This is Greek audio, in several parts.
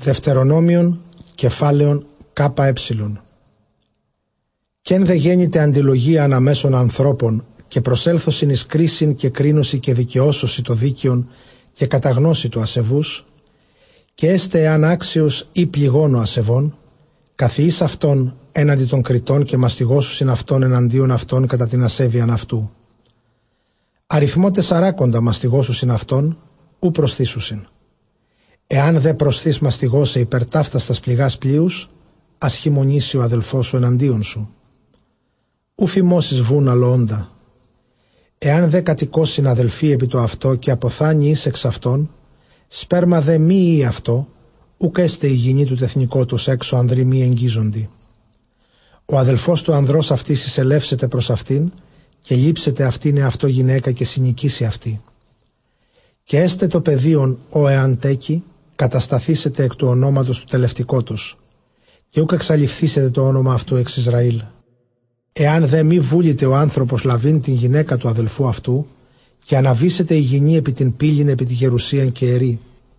Δευτερονόμιον, κεφάλαιον ΚΕ. Κι εν δε γέννηται αντιλογία αναμέσων ανθρώπων, και προσέλθωσιν εις κρίσιν και κρίνωση και δικαιώσωση το δίκαιον και καταγνώση του ασεβούς, και έστε εάν άξιος ή πληγώνω ασεβών, καθιείς αυτόν έναντι των κριτών και μαστιγώσουσιν αυτόν εναντίον αυτών κατά την ασέβειαν αυτού. Αριθμό 40 μαστιγώσουσιν αυτόν, ου προσθήσουσιν. Εάν δε προσθείς μαστιγώσε υπέρ ταύτας πληγάς πλοίους, ας χειμωνήσει ο αδελφός σου εναντίον σου. Ου φημώσεις βούν αλλοόντα. Εάν δε κατοικώσιν αδελφοί επί το αυτό και αποθάνει εις εξ αυτών, σπέρμα δε μη ή αυτό, ουκ έστε η γυνή του τεθνικότος έξω ανδροί μη εγγίζοντι. Ο αδελφός του ανδρός αυτής εισελεύσεται προς αυτήν και λείψεται αυτήν εαυτό γυναίκα και συνοικήσει αυτή. Και έστε το παιδίον ο εάν τέκει, κατασταθήσετε εκ του ονόματος του τελευτικότος, και ούκ εξαλειφθήσετε το όνομα αυτού εξ Ισραήλ. Εάν δε μη βούλητε ο άνθρωπος λαβήν την γυναίκα του αδελφού αυτού, και αναβήσετε η γυνή επί την πύλην επί τη γερουσίαν και ερεί.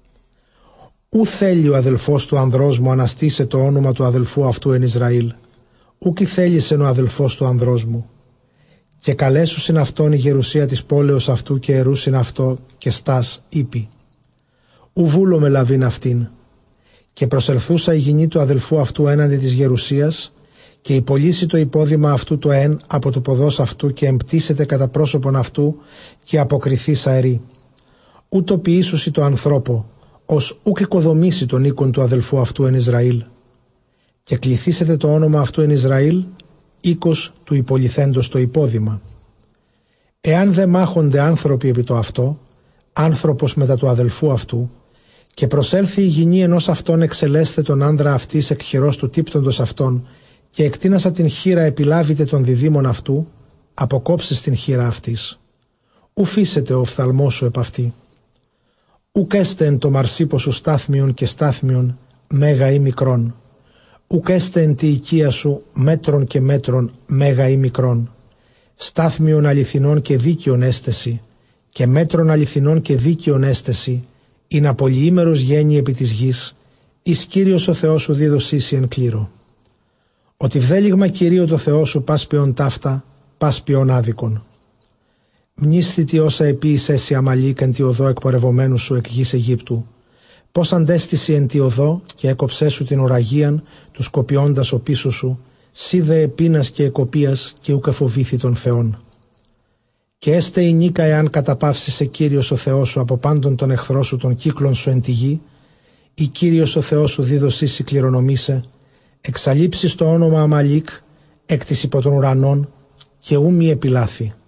Ου θέλει ο αδελφός του ανδρός μου αναστήσε το όνομα του αδελφού αυτού εν Ισραήλ, ούκ θέλησεν ο αδελφός του ανδρός μου. Και καλέσουσιν αυτόν η γερουσία της πόλεως αυτού και ερούσιν αυτό και στάς είπει. Ου βούλομαι λαβήν αυτήν. Και προσελθούσα η γυνή του αδελφού αυτού έναντι της γερουσίας, και υπολύσει το υπόδημα αυτού το εν από το ποδός αυτού και εμπτήσεται κατά πρόσωπον αυτού και αποκριθείς αερή. Ούτω ποιήσουσι το ανθρώπο, ως ούκ οικοδομήσει τον οίκον του αδελφού αυτού εν Ισραήλ. Και κληθήσετε το όνομα αυτού εν Ισραήλ, οίκος του υπολυθέντος το υπόδημα. Εάν δε μάχονται άνθρωποι επί το αυτό, άνθρωπος μετά του αδελφού αυτού, και προσέλθει η γυνή ενός αυτόν εξελέσθε τον άνδρα αυτής εκ χειρός του τύπτοντος αυτόν, και εκτείνασα την χείρα επιλάβητε των διδήμων αυτού, αποκόψεις την χείρα αυτής. Ου φύσετε ο οφθαλμός σου επ' αυτή. Ουκ έστε εν το μαρσίπο σου στάθμιον και στάθμιον, μέγα ή μικρόν. Ουκ έστε εν τη οικία σου μέτρον και μέτρον, μέγα ή μικρόν. Στάθμιον αληθινών και δίκαιων έστεση, και μέτρον αληθινών και δίκαιων έστεση, ειν απολυήμερος γέννη επί της γης, εις Κύριος ο Θεός σου δίδωσίση εν κλήρο. Ότι βδέλιγμα Κυρίω το Θεό σου πας ποιον ταύτα, πας ποιον άδικον. Μνήσθητη όσα επίησες η Αμαλίκ εν τη οδό εκπορευομένου σου εκ γης Αιγύπτου, πώς αντέστηση εν τη οδό και έκοψέ σου την ουραγίαν, τους κοπιώντας ο πίσω σου, σύ δε επίνας και εκοπίας και ούκ εφοβήθη των Θεών. Και έστε η νίκα εάν καταπαύσισε Κύριος ο Θεός σου από πάντων τον εχθρό σου των κύκλων σου εν τη γη, ή Κύριος ο Θεός σου δίδωσίση κληρονομήσε, εξαλείψεις το όνομα Αμαλίκ εκ της υπό των ουρανών και ου μη επιλάθη.